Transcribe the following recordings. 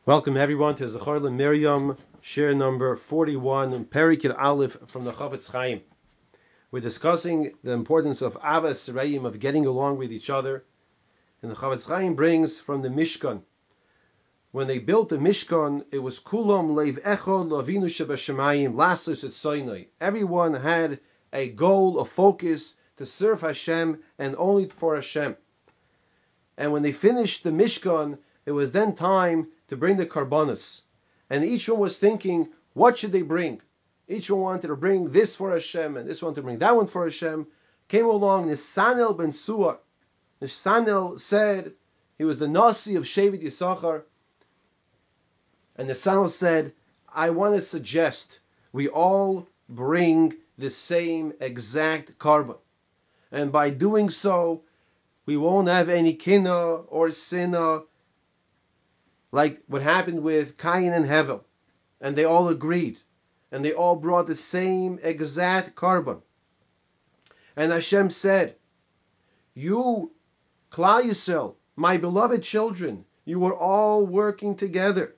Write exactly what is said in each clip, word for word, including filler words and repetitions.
Welcome everyone to Zechor Miriam, share number forty-one, Perikid Aleph from the Chofetz Chaim. We're discussing the importance of Avas Reim, of getting along with each other. And the Chofetz Chaim brings from the Mishkan. When they built the Mishkan, it was Kulam Leiv Echod Lavinu Shebashamayim Lasus et Soinoi. Everyone had a goal, a focus to serve Hashem and only for Hashem. And when they finished the Mishkan, it was then time to bring the karbanos. And each one was thinking, what should they bring? Each one wanted to bring this for Hashem, and this one to bring that one for Hashem. Came along Nisanel ben Suar. Nisanel said, he was the Nasi of Shevet Yisachar. And Nisanel said, I want to suggest we all bring the same exact carbon. And by doing so, we won't have any kina or sinna, like what happened with Cain and Hevel. And they all agreed. And they all brought the same exact carbon. And Hashem said, you, Klal Yisrael, my beloved children, you are all working together.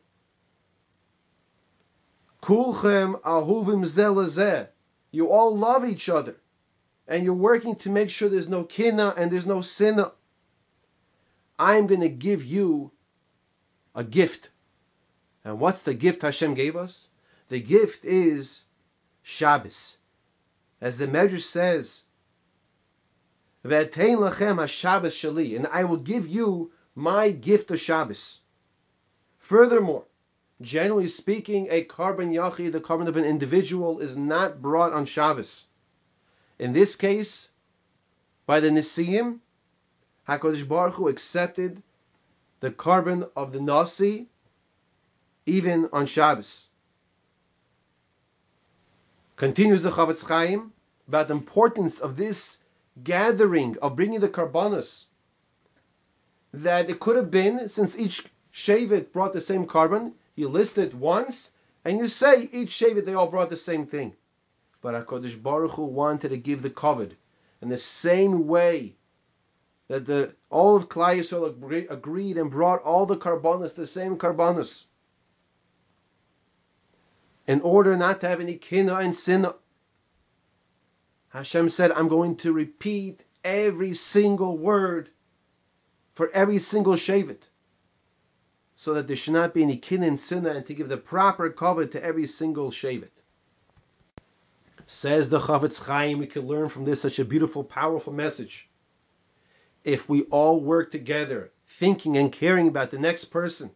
Kulchem ahuvim zeh lezeh. You all love each other. And you're working to make sure there's no kina and there's no sinna. I'm going to give you a gift. And what's the gift Hashem gave us? The gift is Shabbos. As the Medrash says, V'atein lachem haShabbos sheli, and I will give you my gift of Shabbos. Furthermore, generally speaking, a carbon yachid, the carbon of an individual, is not brought on Shabbos. In this case, by the Nisiim, HaKadosh Baruch Hu accepted the carbon of the Nasi even on Shabbos. Continues the Chofetz Chaim about the importance of this gathering, of bringing the karbanos, that it could have been, since each Shevet brought the same carbon, you list it once, and you say each Shevet they all brought the same thing. But HaKadosh Baruch Hu wanted to give the kavod in the same way that the all of Klal Yisrael agree, agreed and brought all the karbanos, the same karbanos, in order not to have any kina and sinna. Hashem said, I'm going to repeat every single word for every single shevet, so that there should not be any kina and sinna, and to give the proper kavod to every single shevet. Says the Chofetz Chaim, we can learn from this such a beautiful, powerful message. If we all work together, thinking and caring about the next person,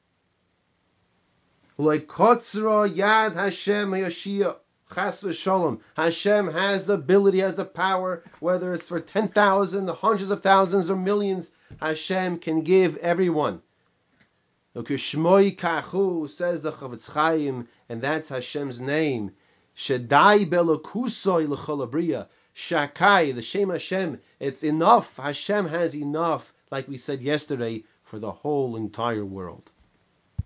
like Kotzra Yad Hashem Yashia Chas v'Shalom, Hashem has the ability, has the power, whether it's for ten thousand, hundreds of thousands, or millions, Hashem can give everyone. Shmoi Kachu, says the Chofetz Chaim, and that's Hashem's name. Shadai Belokusoi L'cholabriya. Shakai, the Shem Hashem, it's enough. Hashem has enough, like we said yesterday, for the whole entire world.